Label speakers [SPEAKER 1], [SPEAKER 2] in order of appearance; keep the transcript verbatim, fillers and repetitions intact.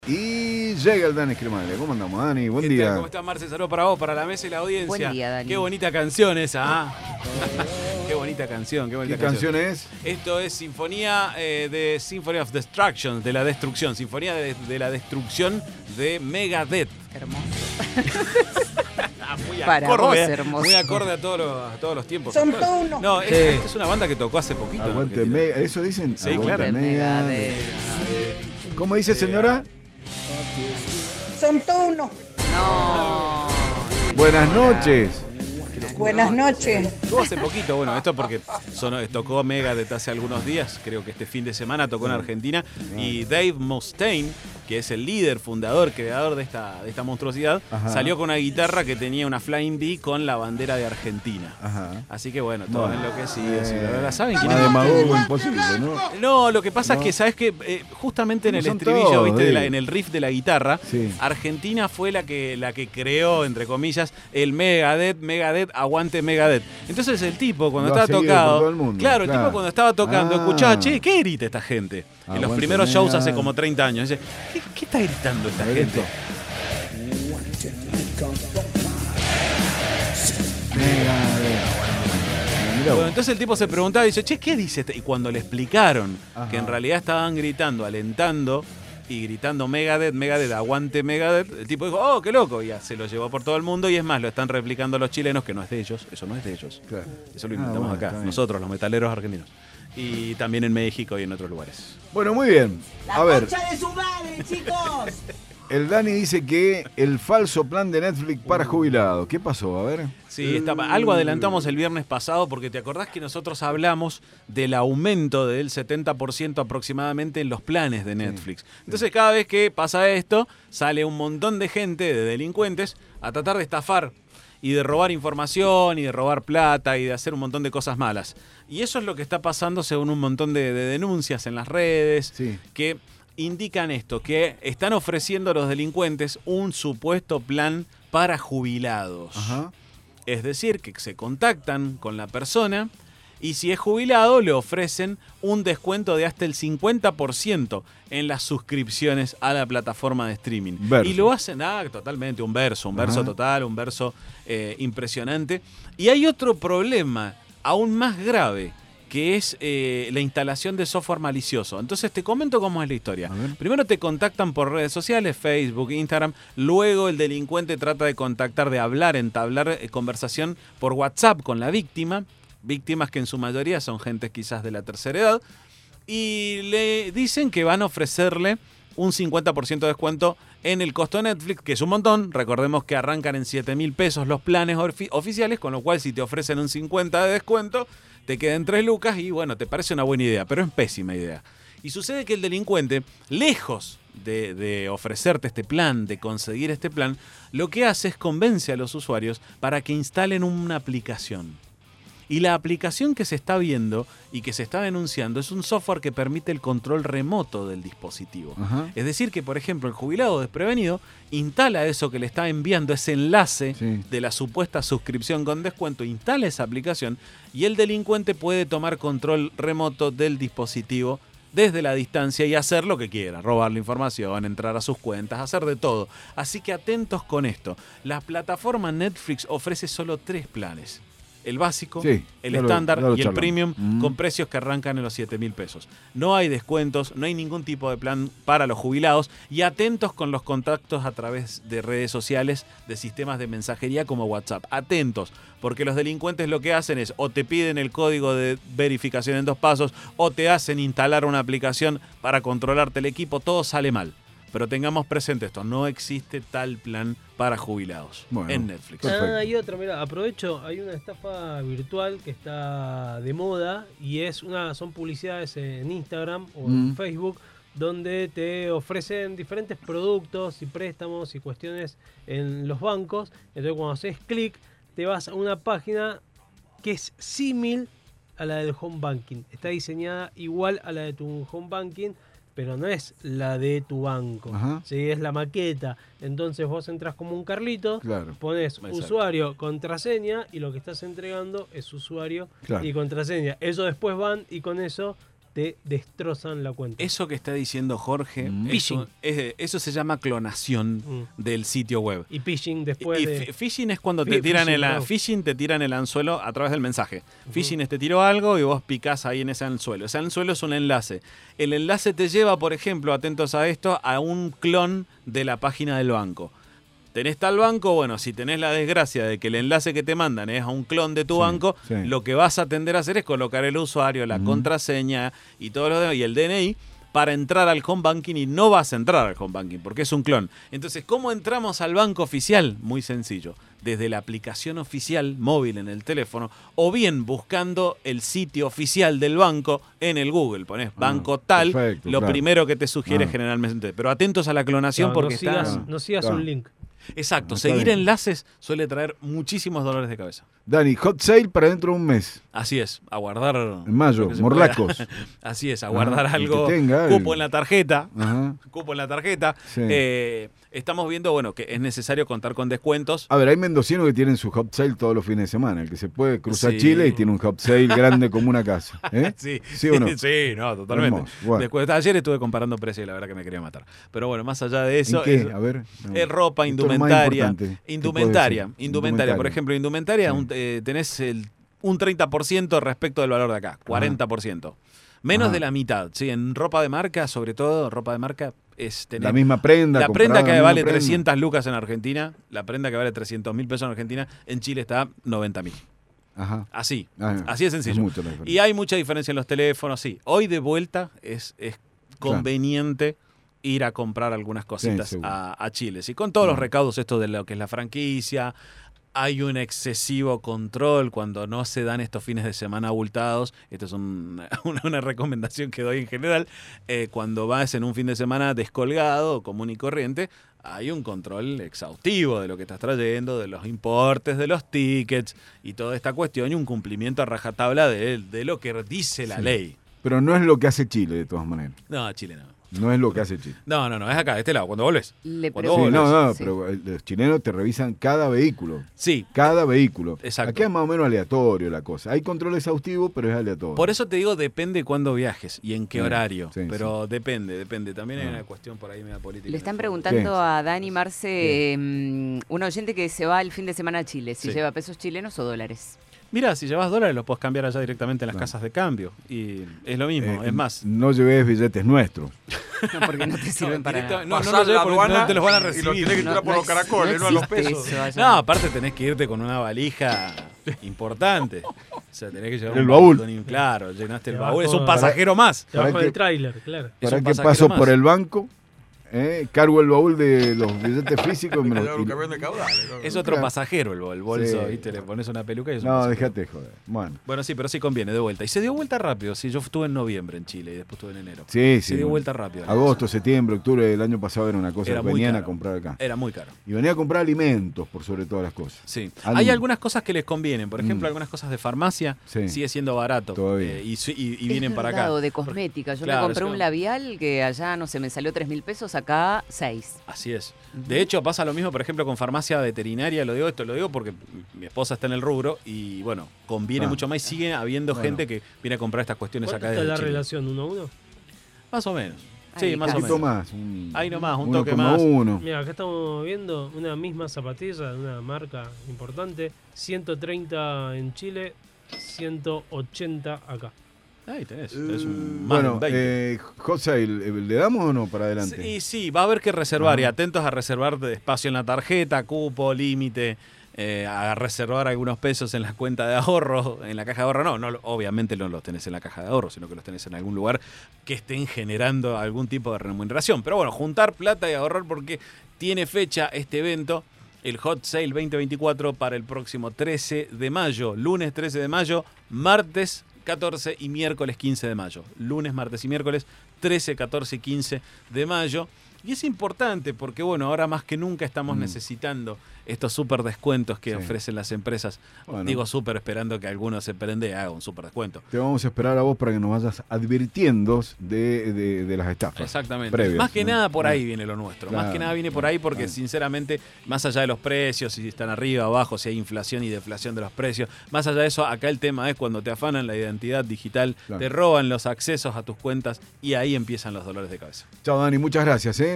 [SPEAKER 1] Y llega el Dani Esquirmale. ¿Cómo andamos, Dani? Buen
[SPEAKER 2] ¿Qué
[SPEAKER 1] día.
[SPEAKER 2] tal? ¿Cómo estás, Marce? Saludos para vos, para la mesa y la audiencia.
[SPEAKER 3] Buen día, Dani.
[SPEAKER 2] Qué bonita canción esa, ¿ah? Qué bonita canción, qué bonita
[SPEAKER 1] ¿Qué
[SPEAKER 2] canción.
[SPEAKER 1] canción es?
[SPEAKER 2] Esto es Sinfonía eh, de Symphony of Destruction, de la destrucción. Sinfonía de, de la destrucción de Megadeth.
[SPEAKER 3] Hermoso.
[SPEAKER 2] muy
[SPEAKER 3] Para
[SPEAKER 2] acorde,
[SPEAKER 3] vos,
[SPEAKER 2] eh,
[SPEAKER 3] hermoso.
[SPEAKER 2] Muy acorde a todos los, a todos los tiempos.
[SPEAKER 4] Son todos unos.
[SPEAKER 2] No, es,
[SPEAKER 1] Sí.
[SPEAKER 2] es una banda que tocó hace poquito. en
[SPEAKER 1] Aguante
[SPEAKER 2] Argentina.
[SPEAKER 1] Mega. ¿Eso dicen?
[SPEAKER 2] Sí,
[SPEAKER 1] Aguante
[SPEAKER 2] claro.
[SPEAKER 1] Mega.
[SPEAKER 3] Megadeth.
[SPEAKER 1] ¿Cómo dice, señora?
[SPEAKER 4] Son todos unos.
[SPEAKER 3] No.
[SPEAKER 1] Buenas noches.
[SPEAKER 4] Buenas noches.
[SPEAKER 2] Estuvo hace poquito, bueno, esto porque sonó, tocó Megadeth hace algunos días, creo que este fin de semana tocó en Argentina, y Dave Mustaine, que es el líder, fundador, creador de esta, de esta monstruosidad,
[SPEAKER 1] Ajá.
[SPEAKER 2] salió con una guitarra que tenía una Flying V con la bandera de Argentina.
[SPEAKER 1] Ajá.
[SPEAKER 2] Así que bueno, todos
[SPEAKER 1] Bueno.
[SPEAKER 2] enloquecidos.
[SPEAKER 1] Eh,
[SPEAKER 2] y la verdad, ¿saben quién
[SPEAKER 1] Más
[SPEAKER 2] es?
[SPEAKER 1] demagogo imposible, ¿no?
[SPEAKER 2] No, lo que pasa
[SPEAKER 1] No.
[SPEAKER 2] es que, ¿sabes qué? Eh, justamente en
[SPEAKER 1] No
[SPEAKER 2] el
[SPEAKER 1] son
[SPEAKER 2] estribillo,
[SPEAKER 1] todos,
[SPEAKER 2] ¿viste? De la-
[SPEAKER 1] sí.
[SPEAKER 2] en el riff de la guitarra,
[SPEAKER 1] Sí.
[SPEAKER 2] Argentina fue la que, la que creó, entre comillas, el Megadeth, Megadeth, aguante Megadeth. Entonces el tipo, cuando
[SPEAKER 1] Lo ha
[SPEAKER 2] estaba
[SPEAKER 1] seguido
[SPEAKER 2] tocado,
[SPEAKER 1] por todo el mundo,
[SPEAKER 2] claro, el
[SPEAKER 1] claro.
[SPEAKER 2] tipo cuando estaba tocando,
[SPEAKER 1] Ah.
[SPEAKER 2] escuchaba, che, ¿qué grita esta gente? En los
[SPEAKER 1] Aguante
[SPEAKER 2] primeros shows hace
[SPEAKER 1] Megadeth.
[SPEAKER 2] como treinta años. Dice, ¿qué, qué está gritando esta
[SPEAKER 1] A ver
[SPEAKER 2] gente?
[SPEAKER 1] esto. Megadeth. Mirá
[SPEAKER 2] Bueno,
[SPEAKER 1] vos.
[SPEAKER 2] entonces el tipo se preguntaba y dice, che, ¿qué dice este? Y cuando le explicaron
[SPEAKER 1] Ajá.
[SPEAKER 2] que en realidad estaban gritando, alentando y gritando Megadeth, Megadeth, aguante Megadeth, el tipo dijo, oh, qué loco, y ya se lo llevó por todo el mundo y es más, lo están replicando los chilenos, que no es de ellos, eso no es de ellos.
[SPEAKER 1] Claro.
[SPEAKER 2] Eso lo
[SPEAKER 1] Ah,
[SPEAKER 2] inventamos
[SPEAKER 1] bueno,
[SPEAKER 2] acá,
[SPEAKER 1] está bien.
[SPEAKER 2] nosotros, los metaleros argentinos. Y también en México y en otros lugares.
[SPEAKER 1] Bueno, muy bien. A ver,
[SPEAKER 4] concha de su madre, chicos.
[SPEAKER 1] el Dani dice que el falso plan de Netflix para jubilados. ¿Qué pasó? A ver.
[SPEAKER 2] Sí, está, algo adelantamos el viernes pasado porque te acordás que nosotros hablamos del aumento del setenta por ciento aproximadamente en los planes de Netflix. Entonces cada vez que pasa esto, sale un montón de gente, de delincuentes, a tratar de estafar y de robar información y de robar plata y de hacer un montón de cosas malas. Y eso es lo que está pasando según un montón de, de denuncias en las redes,
[SPEAKER 1] Sí.
[SPEAKER 2] que indican esto, que están ofreciendo a los delincuentes un supuesto plan para jubilados.
[SPEAKER 1] Ajá.
[SPEAKER 2] Es decir, que se contactan con la persona y si es jubilado le ofrecen un descuento de hasta el cincuenta por ciento en las suscripciones a la plataforma de streaming.
[SPEAKER 1] Verso.
[SPEAKER 2] Y lo hacen, ah, totalmente, un verso, un verso
[SPEAKER 1] Ajá.
[SPEAKER 2] total, un verso eh, impresionante. Y hay otro problema aún más grave, que es eh, la instalación de software malicioso. Entonces te comento cómo es la historia.
[SPEAKER 1] A ver.
[SPEAKER 2] Primero te contactan por redes sociales, Facebook, Instagram. Luego el delincuente trata de contactar, de hablar, entablar eh, conversación por WhatsApp con la víctima. Víctimas que en su mayoría son gente quizás de la tercera edad. Y le dicen que van a ofrecerle un cincuenta por ciento de descuento en el costo de Netflix, que es un montón. Recordemos que arrancan en siete mil pesos los planes ofi- oficiales, con lo cual si te ofrecen un cincuenta de descuento, te quedan tres lucas y bueno, te parece una buena idea, pero es pésima idea. Y sucede que el delincuente, lejos de, de ofrecerte este plan, de conseguir este plan, lo que hace es convence a los usuarios para que instalen una aplicación. Y la aplicación que se está viendo y que se está denunciando es un software que permite el control remoto del dispositivo.
[SPEAKER 1] Ajá.
[SPEAKER 2] Es decir que, por ejemplo, el jubilado desprevenido instala eso que le está enviando, ese enlace
[SPEAKER 1] Sí.
[SPEAKER 2] de la supuesta suscripción con descuento, instala esa aplicación y el delincuente puede tomar control remoto del dispositivo desde la distancia y hacer lo que quiera, robar la información, entrar a sus cuentas, hacer de todo. Así que atentos con esto. La plataforma Netflix ofrece solo tres planes. El básico,
[SPEAKER 1] Sí,
[SPEAKER 2] el
[SPEAKER 1] ya lo-
[SPEAKER 2] estándar
[SPEAKER 1] ya lo
[SPEAKER 2] y el
[SPEAKER 1] charlamos.
[SPEAKER 2] premium
[SPEAKER 1] Mm.
[SPEAKER 2] con precios que arrancan en los siete mil pesos. No hay descuentos, no hay ningún tipo de plan para los jubilados y atentos con los contactos a través de redes sociales, de sistemas de mensajería como WhatsApp. Atentos, porque los delincuentes lo que hacen es o te piden el código de verificación en dos pasos o te hacen instalar una aplicación para controlarte el equipo. Todo sale mal. Pero tengamos presente esto, no existe tal plan para jubilados
[SPEAKER 1] Bueno.
[SPEAKER 2] en Netflix.
[SPEAKER 1] Perfecto.
[SPEAKER 5] Ah, hay otra, mira, aprovecho, hay una estafa virtual que está de moda y es una, son publicidades en Instagram o
[SPEAKER 1] Mm.
[SPEAKER 5] en Facebook donde te ofrecen diferentes productos y préstamos y cuestiones en los bancos. Entonces cuando haces clic te vas a una página que es símil a la del home banking. Está diseñada igual a la de tu home banking, pero no es la de tu banco.
[SPEAKER 1] Ajá.
[SPEAKER 5] ¿Sí? Es la maqueta. Entonces vos entras como un Carlito,
[SPEAKER 1] Claro.
[SPEAKER 5] pones
[SPEAKER 2] Exacto.
[SPEAKER 5] usuario, contraseña y lo que estás entregando es usuario
[SPEAKER 1] Claro.
[SPEAKER 5] y contraseña. Eso después van y con eso te destrozan la cuenta.
[SPEAKER 2] Eso que está diciendo Jorge,
[SPEAKER 1] Mm.
[SPEAKER 2] es
[SPEAKER 5] Phishing.
[SPEAKER 2] un- es- eso se llama clonación
[SPEAKER 5] Mm.
[SPEAKER 2] del sitio web.
[SPEAKER 5] Y phishing después
[SPEAKER 2] Y
[SPEAKER 5] de...
[SPEAKER 2] f- phishing es cuando
[SPEAKER 5] Fi-
[SPEAKER 2] te tiran
[SPEAKER 5] phishing,
[SPEAKER 2] el a-
[SPEAKER 5] perdón.
[SPEAKER 2] phishing te tiran el anzuelo a través del mensaje. Phishing es te tiró algo y vos picás ahí en ese anzuelo. Ese anzuelo es un enlace. El enlace te lleva, por ejemplo, atentos a esto, a un clon de la página del banco. Tenés tal banco, bueno, si tenés la desgracia de que el enlace que te mandan es a un clon de tu
[SPEAKER 1] Sí,
[SPEAKER 2] banco,
[SPEAKER 1] sí.
[SPEAKER 2] lo que vas a tender a hacer es colocar el usuario, la
[SPEAKER 1] Ujú.
[SPEAKER 2] contraseña y todo lo demás, y el D N I para entrar al home banking, y no vas a entrar al home banking porque es un clon. Entonces, ¿cómo entramos al banco oficial? Muy sencillo. Desde la aplicación oficial móvil en el teléfono, o bien buscando el sitio oficial del banco en el Google. Ponés banco tal,
[SPEAKER 1] perfecto,
[SPEAKER 2] lo
[SPEAKER 1] claro.
[SPEAKER 2] primero que te sugiere
[SPEAKER 1] Ah.
[SPEAKER 2] generalmente. Pero atentos a la clonación
[SPEAKER 5] Claro,
[SPEAKER 2] porque
[SPEAKER 5] no sigas,
[SPEAKER 2] está...
[SPEAKER 1] Ah,
[SPEAKER 5] no sigas
[SPEAKER 1] claro.
[SPEAKER 5] un link.
[SPEAKER 2] Exacto,
[SPEAKER 1] Está
[SPEAKER 2] seguir
[SPEAKER 1] bien.
[SPEAKER 2] enlaces suele traer muchísimos dolores de cabeza.
[SPEAKER 1] Dani, hot sale para dentro de un mes.
[SPEAKER 2] Así es, aguardar...
[SPEAKER 1] En mayo,
[SPEAKER 2] lo que se
[SPEAKER 1] morlacos.
[SPEAKER 2] pueda. Así es, aguardar
[SPEAKER 1] Ajá, y
[SPEAKER 2] algo,
[SPEAKER 1] que tenga
[SPEAKER 2] cupo
[SPEAKER 1] el-
[SPEAKER 2] en la tarjeta,
[SPEAKER 1] Ajá.
[SPEAKER 2] cupo en la tarjeta.
[SPEAKER 1] Sí.
[SPEAKER 2] Eh, estamos viendo, bueno, que es necesario contar con descuentos.
[SPEAKER 1] A ver, hay mendocinos que tienen su hot sale todos los fines de semana. El que se puede cruzar
[SPEAKER 2] Sí.
[SPEAKER 1] Chile y tiene un hot sale grande como una casa. ¿Eh?
[SPEAKER 2] Sí,
[SPEAKER 1] ¿Sí o no?
[SPEAKER 2] Sí, no, totalmente.
[SPEAKER 1] Hermoso. Bueno.
[SPEAKER 2] Después, ayer estuve comparando precios y la verdad que me quería matar. Pero bueno, más allá de eso...
[SPEAKER 1] ¿En qué?
[SPEAKER 2] es-
[SPEAKER 1] A ver. no.
[SPEAKER 2] Es ropa,
[SPEAKER 1] Esto es lo más
[SPEAKER 2] indumentaria.
[SPEAKER 1] importante que
[SPEAKER 2] Indumentaria,
[SPEAKER 1] puede ser.
[SPEAKER 2] indumentaria. Por ejemplo, indumentaria,
[SPEAKER 1] Sí.
[SPEAKER 2] un- eh, tenés el, un treinta por ciento respecto del valor de acá, cuarenta por ciento. Menos
[SPEAKER 1] Ajá.
[SPEAKER 2] de la mitad. Sí, en ropa de marca, sobre todo, ropa de marca es tener...
[SPEAKER 1] La misma prenda.
[SPEAKER 2] La
[SPEAKER 1] comprada,
[SPEAKER 2] prenda que
[SPEAKER 1] la
[SPEAKER 2] vale
[SPEAKER 1] misma prenda.
[SPEAKER 2] trescientas lucas en Argentina, la prenda que vale trescientos mil pesos en Argentina, en Chile está noventa mil.
[SPEAKER 1] Ajá.
[SPEAKER 2] Así,
[SPEAKER 1] Ah,
[SPEAKER 2] así de
[SPEAKER 1] es
[SPEAKER 2] sencillo.
[SPEAKER 1] mucho la diferencia.
[SPEAKER 2] Y hay mucha diferencia en los teléfonos, sí. Hoy de vuelta es, es conveniente ir a comprar algunas cositas
[SPEAKER 1] seguro.
[SPEAKER 2] a, a Chile. Sí, con todos los
[SPEAKER 1] Mm.
[SPEAKER 2] recaudos esto de lo que es la franquicia, hay un excesivo control cuando no se dan estos fines de semana abultados. Esto es un- una, una recomendación que doy en general. Eh, cuando vas en un fin de semana descolgado, común y corriente, hay un control exhaustivo de lo que estás trayendo, de los importes, de los tickets y toda esta cuestión, y un cumplimiento a rajatabla de, de lo que dice la
[SPEAKER 1] Sí.
[SPEAKER 2] ley.
[SPEAKER 1] Pero no es lo que hace Chile, de todas maneras.
[SPEAKER 2] No, Chile no.
[SPEAKER 1] No es lo que hace Chile.
[SPEAKER 2] No, no, no, es acá, de este lado, cuando volvés.
[SPEAKER 3] Le
[SPEAKER 2] Cuando
[SPEAKER 1] Sí,
[SPEAKER 2] vos
[SPEAKER 1] no,
[SPEAKER 2] volvés.
[SPEAKER 1] no,
[SPEAKER 3] Sí.
[SPEAKER 1] pero eh, los chilenos te revisan cada vehículo.
[SPEAKER 2] Sí,
[SPEAKER 1] Cada vehículo.
[SPEAKER 2] Exacto.
[SPEAKER 1] Aquí es más o menos aleatorio la cosa. Hay control exhaustivo, pero es aleatorio.
[SPEAKER 2] por eso te digo, depende cuándo viajes y en qué
[SPEAKER 1] Sí,
[SPEAKER 2] horario.
[SPEAKER 1] sí,
[SPEAKER 2] pero depende, depende. También hay
[SPEAKER 1] Ah.
[SPEAKER 2] una cuestión por ahí media política.
[SPEAKER 3] Le están
[SPEAKER 2] en el
[SPEAKER 3] preguntando
[SPEAKER 1] Sí.
[SPEAKER 3] a Dani Marce, eh, un oyente que se va el fin de semana a Chile, si
[SPEAKER 2] Sí.
[SPEAKER 3] lleva pesos chilenos o dólares.
[SPEAKER 2] fondo. Mira, si llevas dólares los puedes cambiar allá directamente en las
[SPEAKER 1] Claro.
[SPEAKER 2] casas de cambio. Y es lo mismo,
[SPEAKER 1] Eh,
[SPEAKER 2] es más.
[SPEAKER 1] No lleves billetes nuestros.
[SPEAKER 3] No, porque no te sirven para
[SPEAKER 2] directo-
[SPEAKER 3] nada.
[SPEAKER 2] no, no
[SPEAKER 6] Pasar
[SPEAKER 2] lo lleves
[SPEAKER 6] la
[SPEAKER 2] porque
[SPEAKER 6] aduana
[SPEAKER 2] no te los van a
[SPEAKER 6] y lo
[SPEAKER 2] recibir.
[SPEAKER 6] tenés que tirar por los caracoles, no a los
[SPEAKER 3] existe
[SPEAKER 6] pesos.
[SPEAKER 3] eso allá.
[SPEAKER 2] No, aparte tenés que irte con una valija importante. O sea, tenés que llevar
[SPEAKER 1] El
[SPEAKER 2] un
[SPEAKER 1] baúl.
[SPEAKER 2] montón, claro, llenaste el
[SPEAKER 5] Te
[SPEAKER 2] baúl. Es
[SPEAKER 5] bajo-
[SPEAKER 2] un pasajero más.
[SPEAKER 5] Te bajo
[SPEAKER 1] ¿Para
[SPEAKER 5] el
[SPEAKER 1] qué?
[SPEAKER 5] tráiler, claro.
[SPEAKER 2] Es
[SPEAKER 1] ¿Para
[SPEAKER 2] un
[SPEAKER 1] qué
[SPEAKER 2] pasajero
[SPEAKER 1] paso
[SPEAKER 2] más.
[SPEAKER 1] por el banco? ¿Eh? Cargo el baúl de los billetes físicos. y me
[SPEAKER 6] Hay que
[SPEAKER 1] los-
[SPEAKER 6] llevar un
[SPEAKER 1] y-
[SPEAKER 6] camión de caudales, ¿no?
[SPEAKER 2] Es otro
[SPEAKER 1] Claro.
[SPEAKER 2] pasajero el, bol- el bolso,
[SPEAKER 1] Sí.
[SPEAKER 2] ¿viste? Le pones una peluca y es un
[SPEAKER 1] No,
[SPEAKER 2] pasajero.
[SPEAKER 1] déjate joder. Bueno.
[SPEAKER 2] Bueno, sí, pero sí conviene, de vuelta. Y se dio vuelta rápido. Sí, yo estuve en noviembre en Chile y después estuve en enero.
[SPEAKER 1] Sí,
[SPEAKER 2] Se
[SPEAKER 1] sí.
[SPEAKER 2] dio
[SPEAKER 1] bueno.
[SPEAKER 2] vuelta rápido. la
[SPEAKER 1] Agosto,
[SPEAKER 2] cosa.
[SPEAKER 1] septiembre, octubre del año pasado era una cosa
[SPEAKER 2] Era
[SPEAKER 1] que
[SPEAKER 2] muy
[SPEAKER 1] venían
[SPEAKER 2] caro.
[SPEAKER 1] a comprar acá.
[SPEAKER 2] Era muy caro.
[SPEAKER 1] Y venía a comprar alimentos, por sobre todas las cosas.
[SPEAKER 2] Sí.
[SPEAKER 1] Algo-
[SPEAKER 2] Hay algunas cosas que les convienen. Por ejemplo,
[SPEAKER 1] Mm.
[SPEAKER 2] algunas cosas de farmacia
[SPEAKER 1] Sí.
[SPEAKER 2] sigue siendo barato.
[SPEAKER 1] Todavía.
[SPEAKER 2] eh, y, su- y- y
[SPEAKER 3] Es
[SPEAKER 2] vienen para
[SPEAKER 3] verdad,
[SPEAKER 2] acá.
[SPEAKER 3] o de cosmética. Yo
[SPEAKER 2] Claro,
[SPEAKER 3] me compré
[SPEAKER 2] es
[SPEAKER 3] un
[SPEAKER 2] que-
[SPEAKER 3] labial que allá, no sé, me salió tres mil pesos, acá seis.
[SPEAKER 2] Así es. De hecho, pasa lo mismo, por ejemplo, con farmacia veterinaria. Lo digo esto, lo digo porque mi esposa está en el rubro y, bueno, conviene
[SPEAKER 1] Ah.
[SPEAKER 2] mucho más. Y sigue habiendo
[SPEAKER 1] Bueno.
[SPEAKER 2] gente que viene a comprar estas cuestiones
[SPEAKER 5] ¿Cuánto
[SPEAKER 2] acá
[SPEAKER 5] está
[SPEAKER 2] desde
[SPEAKER 5] la
[SPEAKER 2] Chile.
[SPEAKER 5] relación? ¿Uno a uno?
[SPEAKER 2] Más o menos.
[SPEAKER 3] Ahí,
[SPEAKER 2] Sí, más
[SPEAKER 1] Un
[SPEAKER 2] o
[SPEAKER 1] poquito
[SPEAKER 2] menos.
[SPEAKER 1] más. Un,
[SPEAKER 2] Ahí nomás, un
[SPEAKER 1] uno
[SPEAKER 2] toque
[SPEAKER 1] coma
[SPEAKER 2] más.
[SPEAKER 1] uno.
[SPEAKER 5] Mira, acá estamos viendo una misma zapatilla de una marca importante. ciento treinta en Chile, ciento ochenta acá.
[SPEAKER 2] Ahí tenés. tenés un, más de
[SPEAKER 1] Bueno,
[SPEAKER 2] un veinte.
[SPEAKER 1] eh, hot sale, eh, ¿le damos o no para adelante?
[SPEAKER 2] Sí, sí, va a haber que reservar y
[SPEAKER 1] Ajá.
[SPEAKER 2] atentos a reservar de espacio en la tarjeta, cupo, límite, eh, a reservar algunos pesos en la cuenta de ahorro, en la caja de ahorro. No, no, obviamente no los tenés en la caja de ahorro, sino que los tenés en algún lugar que estén generando algún tipo de remuneración. Pero bueno, juntar plata y ahorrar porque tiene fecha este evento, el Hot Sale veinte veinticuatro para el próximo trece de mayo, lunes trece de mayo, martes catorce y miércoles quince de mayo. Lunes, martes y miércoles trece, catorce y quince de mayo. Y es importante porque, bueno, ahora más que nunca estamos
[SPEAKER 1] Mm.
[SPEAKER 2] necesitando estos súper descuentos que
[SPEAKER 1] Sí.
[SPEAKER 2] ofrecen las empresas.
[SPEAKER 1] Bueno.
[SPEAKER 2] Digo súper esperando que alguno se prende y haga un súper descuento.
[SPEAKER 1] Te vamos a esperar a vos para que nos vayas advirtiendo de, de, de las estafas.
[SPEAKER 2] Exactamente.
[SPEAKER 1] previas,
[SPEAKER 2] Más que
[SPEAKER 1] ¿no?
[SPEAKER 2] nada por
[SPEAKER 1] Ah.
[SPEAKER 2] ahí viene lo nuestro. Más
[SPEAKER 1] Claro.
[SPEAKER 2] que nada viene por ahí porque,
[SPEAKER 1] Claro.
[SPEAKER 2] sinceramente, más allá de los precios, si están arriba, abajo, si hay inflación y deflación de los precios, más allá de eso, acá el tema es cuando te afanan la identidad digital,
[SPEAKER 1] Claro.
[SPEAKER 2] te roban los accesos a tus cuentas y ahí empiezan los dolores de cabeza.
[SPEAKER 1] Chao, Dani, muchas gracias. ¿eh?